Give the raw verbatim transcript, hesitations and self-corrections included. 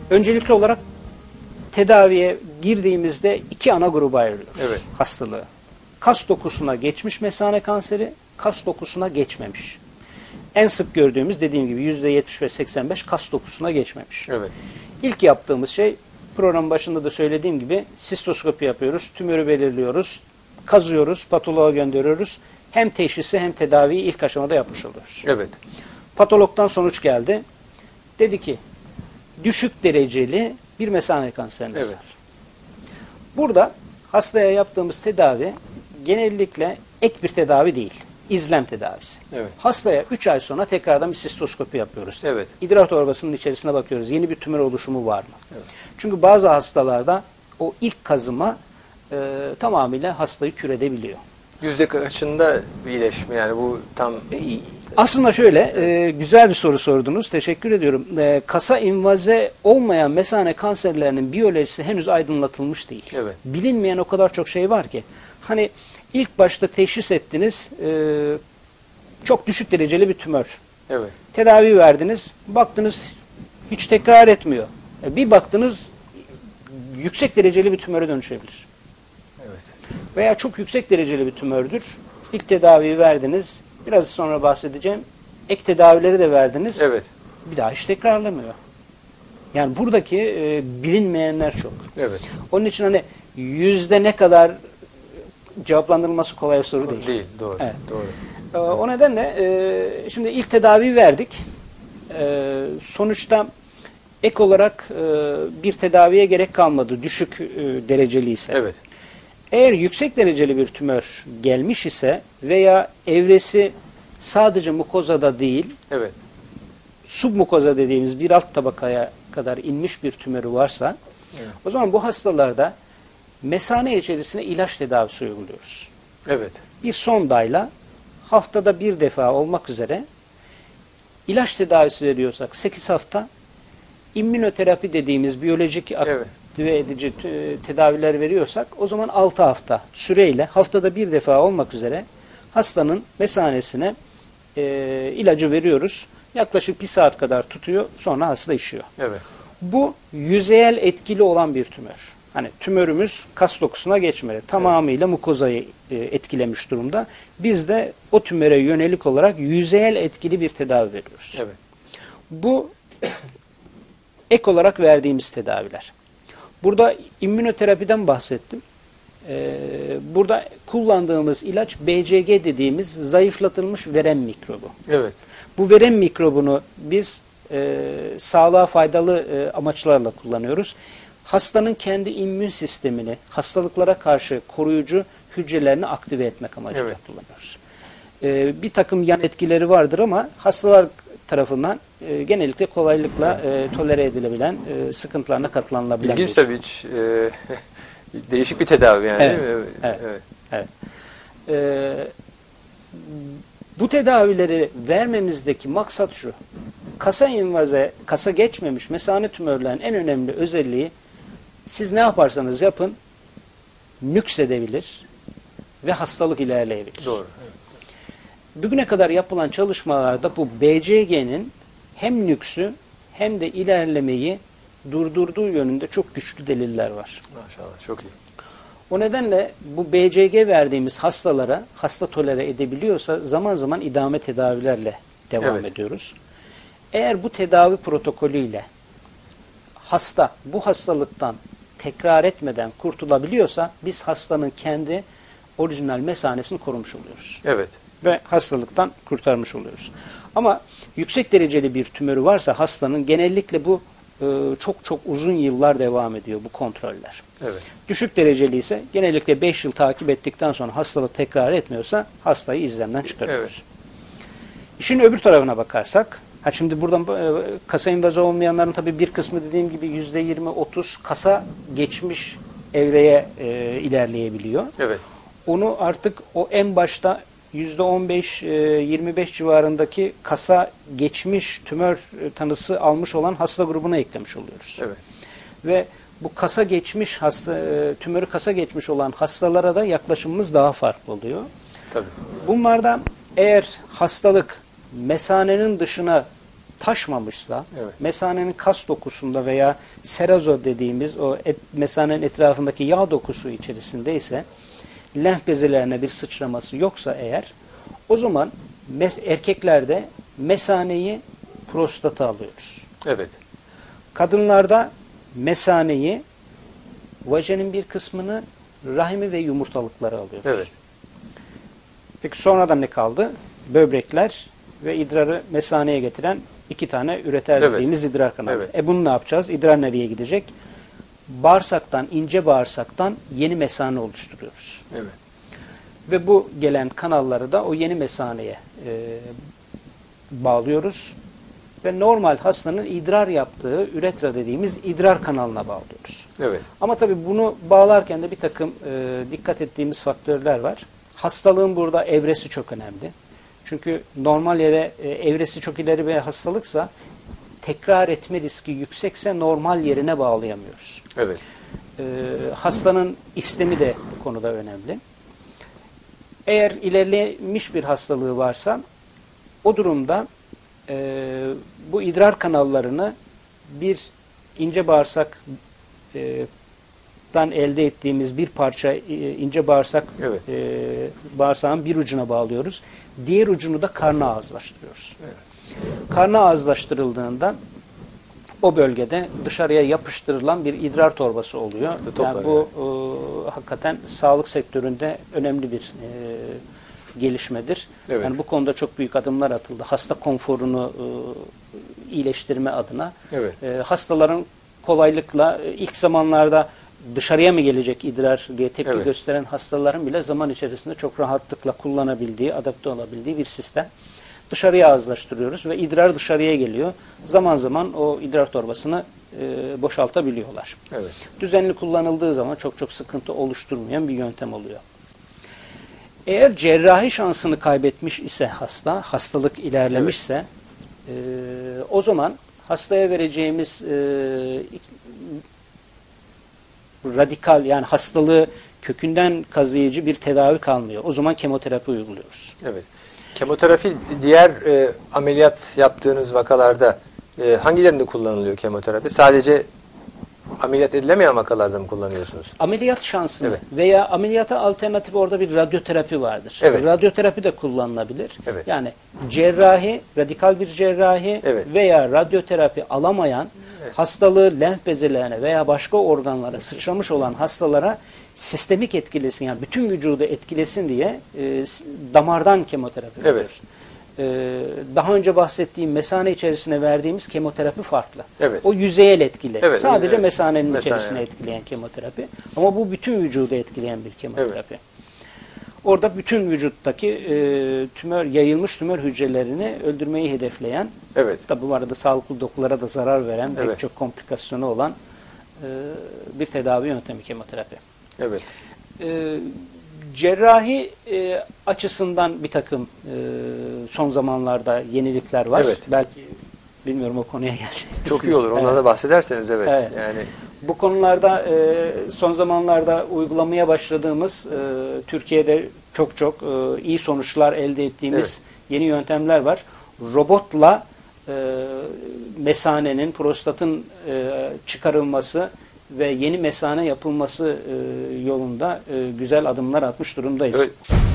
Öncelikli olarak tedaviye girdiğimizde iki ana gruba ayırıyoruz evet. hastalığı. Kas dokusuna geçmiş mesane kanseri, kas dokusuna geçmemiş. En sık gördüğümüz dediğim gibi yüzde yetmiş ve seksen beş kas dokusuna geçmemiş. Evet. İlk yaptığımız şey programın başında da söylediğim gibi sistoskopi yapıyoruz, tümörü belirliyoruz, kazıyoruz, patoloğa gönderiyoruz. Hem teşhisi hem tedaviyi ilk aşamada yapmış oluyoruz. Evet. Patologdan sonuç geldi. Dedi ki düşük dereceli bir mesane kanseriniz Evet. var. Burada hastaya yaptığımız tedavi genellikle ek bir tedavi değil. İzlem tedavisi. Evet. Hastaya üç ay sonra tekrardan bir sistoskopi yapıyoruz. Evet. İdrar torbasının içerisine bakıyoruz. Yeni bir tümör oluşumu var mı? Evet. Çünkü bazı hastalarda o ilk kazıma e, tamamıyla hastayı kür edebiliyor. Yüzde kaçında iyileşme yani bu tam... Aslında şöyle e, güzel bir soru sordunuz. Teşekkür ediyorum. E, kasa invaze olmayan mesane kanserlerinin biyolojisi henüz aydınlatılmış değil. Evet. Bilinmeyen o kadar çok şey var ki. Hani ilk başta teşhis ettiniz e, çok düşük dereceli bir tümör. Evet. Tedavi verdiniz. Baktınız hiç tekrar etmiyor. E, bir baktınız yüksek dereceli bir tümöre dönüşebilir. Evet. Veya çok yüksek dereceli bir tümördür. İlk tedaviyi verdiniz. Biraz sonra bahsedeceğim. Ek tedavileri de verdiniz. Evet. Bir daha hiç tekrarlamıyor. Yani buradaki e, bilinmeyenler çok. Evet. Onun için hani yüzde ne kadar cevaplandırılması kolay bir soru değil. Değil. Doğru. Evet. Doğru. E, o nedenle e, şimdi ilk tedaviyi verdik. E, sonuçta ek olarak e, bir tedaviye gerek kalmadı. Düşük e, dereceli ise. Evet. Eğer yüksek dereceli bir tümör gelmiş ise veya evresi sadece mukozada değil, Evet. submukoza dediğimiz bir alt tabakaya kadar inmiş bir tümörü varsa, Evet. o zaman bu hastalarda mesane içerisine ilaç tedavisi uyguluyoruz. Evet. Bir sondayla haftada bir defa olmak üzere ilaç tedavisi veriyorsak sekiz hafta, immünoterapi dediğimiz biyolojik Evet. aktive edici tedaviler veriyorsak o zaman altı hafta süreyle haftada bir defa olmak üzere hastanın mesanesine e, ilacı veriyoruz. Yaklaşık bir saat kadar tutuyor, sonra hasta işiyor. Evet. Bu yüzeyel etkili olan bir tümör. Hani tümörümüz kas dokusuna geçmedi. Tamamıyla mukozayı e, etkilemiş durumda. Biz de o tümöre yönelik olarak yüzeyel etkili bir tedavi veriyoruz. Evet. Bu ek olarak verdiğimiz tedaviler. Burada immünoterapiden bahsettim. Ee, burada kullandığımız ilaç B C G dediğimiz zayıflatılmış verem mikrobu. Evet. Bu verem mikrobunu biz e, sağlığa faydalı e, amaçlarla kullanıyoruz. Hastanın kendi immün sistemini, hastalıklara karşı koruyucu hücrelerini aktive etmek amacıyla Evet. kullanıyoruz. E, bir takım yan etkileri vardır ama hastalar tarafından e, genellikle kolaylıkla e, tolere edilebilen, e, sıkıntılarına katlanılabilen. İlginç bir tabii hiç e, değişik bir tedavi yani. Evet, Değil mi? evet. Evet. Evet. Ee, bu tedavileri vermemizdeki maksat şu. Kasa invaze, kasa geçmemiş mesane tümörlerin en önemli özelliği siz ne yaparsanız yapın nüksedebilir ve hastalık ilerleyebilir. Doğru. Evet. Bugüne kadar yapılan çalışmalarda bu B C G'nin hem nüksü hem de ilerlemeyi durdurduğu yönünde çok güçlü deliller var. Maşallah çok iyi. O nedenle bu B C G verdiğimiz hastalara hasta tolere edebiliyorsa zaman zaman idame tedavilerle devam Evet. ediyoruz. Eğer bu tedavi protokolüyle hasta bu hastalıktan tekrar etmeden kurtulabiliyorsa biz hastanın kendi orijinal mesanesini korumuş oluyoruz. Evet. Ve hastalıktan kurtarmış oluyoruz. Ama yüksek dereceli bir tümörü varsa hastanın genellikle bu e, çok çok uzun yıllar devam ediyor bu kontroller. Evet. Düşük dereceli ise genellikle beş yıl takip ettikten sonra hastalık tekrar etmiyorsa hastayı izlemden çıkarıyoruz. Evet. İşin öbür tarafına bakarsak, ha şimdi buradan e, kasa invazı olmayanların tabii bir kısmı dediğim gibi yüzde yirmi otuz kasa geçmiş evreye e, ilerleyebiliyor. Evet. Onu artık o en başta yüzde on beş yirmi beş civarındaki kasa geçmiş tümör tanısı almış olan hasta grubuna eklemiş oluyoruz. Evet. Ve bu kasa geçmiş hasta tümörü kasa geçmiş olan hastalara da yaklaşımımız daha farklı oluyor. Tabii. Bunlarda eğer hastalık mesanenin dışına taşmamışsa, Evet. mesanenin kas dokusunda veya serazo dediğimiz o et, mesanenin etrafındaki yağ dokusu içerisindeyse, lenf bezelerine bir sıçraması yoksa eğer, o zaman mes erkeklerde mesaneyi prostata alıyoruz. Evet. Kadınlarda mesaneyi, vajenin bir kısmını, rahimi ve yumurtalıkları alıyoruz. Evet. Peki sonradan ne kaldı? Böbrekler ve idrarı mesaneye getiren iki tane üreter Evet. dediğimiz idrar kanalı. Evet. E bunu ne yapacağız? İdrar nereye gidecek? Bağırsaktan, ince bağırsaktan yeni mesane oluşturuyoruz. Evet. Ve bu gelen kanalları da o yeni mesaneye e, bağlıyoruz. Ve normal hastanın idrar yaptığı üretra dediğimiz idrar kanalına bağlıyoruz. Evet. Ama tabii bunu bağlarken de bir takım e, dikkat ettiğimiz faktörler var. Hastalığın burada evresi çok önemli. Çünkü normal yere e, evresi çok ileri bir hastalıksa, tekrar etme riski yüksekse normal yerine bağlayamıyoruz. Evet. E, hastanın istemi de bu konuda önemli. Eğer ilerlemiş bir hastalığı varsa, o durumda e, bu idrar kanallarını bir ince bağırsak e, dan elde ettiğimiz bir parça e, ince bağırsak Evet. e, bağırsağın bir ucuna bağlıyoruz. Diğer ucunu da karna ağızlaştırıyoruz. Evet. Karna ağızlaştırıldığında o bölgede dışarıya yapıştırılan bir idrar torbası oluyor. Toplar Yani bu e, hakikaten sağlık sektöründe önemli bir e, gelişmedir. Evet. Yani bu konuda çok büyük adımlar atıldı. Hasta konforunu e, iyileştirme adına. Evet. E, hastaların kolaylıkla e, ilk zamanlarda dışarıya mı gelecek idrar diye tepki Evet. gösteren hastaların bile zaman içerisinde çok rahatlıkla kullanabildiği, adapte olabildiği bir sistem. Dışarıya ağızlaştırıyoruz ve idrar dışarıya geliyor. Zaman zaman o idrar torbasını e, boşaltabiliyorlar. Evet. Düzenli kullanıldığı zaman çok çok sıkıntı oluşturmayan bir yöntem oluyor. Eğer cerrahi şansını kaybetmiş ise hasta, hastalık ilerlemişse, e, o zaman hastaya vereceğimiz e, radikal, yani hastalığı kökünden kazıyıcı bir tedavi kalmıyor. O zaman kemoterapi uyguluyoruz. Evet. Kemoterapi diğer e, ameliyat yaptığınız vakalarda e, hangilerinde kullanılıyor kemoterapi? Sadece ameliyat edilemeyen vakalarda mı kullanıyorsunuz? Ameliyat şansını Evet. veya ameliyata alternatif orada bir radyoterapi vardır. Evet. Radyoterapi de kullanılabilir. Evet. Yani cerrahi, radikal bir cerrahi Evet. veya radyoterapi alamayan, hastalığı lenf bezelerine veya başka organlara sıçramış olan hastalara sistemik etkilesin, yani bütün vücudu etkilesin diye e, damardan kemoterapi veriyoruz. Ee, daha önce bahsettiğim mesane içerisine verdiğimiz kemoterapi farklı. Evet. O yüzeyel etkili. Evet, Sadece evet. mesanenin Mesane, içerisine evet. etkileyen kemoterapi. Ama bu bütün vücudu etkileyen bir kemoterapi. Orada bütün vücuttaki e, tümör, yayılmış tümör hücrelerini öldürmeyi hedefleyen, Evet. tabi bu arada sağlıklı dokulara da zarar veren, Evet. pek çok komplikasyonu olan e, bir tedavi yöntemi kemoterapi. Evet. E, cerrahi e, açısından bir takım e, son zamanlarda yenilikler var. Evet. Belki bilmiyorum o konuya gelecek. Çok iyi olur. Ondan Evet. da bahsederseniz evet. Evet. Yani Bu konularda e, son zamanlarda uygulamaya başladığımız, e, Türkiye'de çok çok e, iyi sonuçlar elde ettiğimiz Evet. yeni yöntemler var. Robotla e, mesanenin, prostatın e, çıkarılması ve yeni mesane yapılması e, yolunda e, güzel adımlar atmış durumdayız. evet.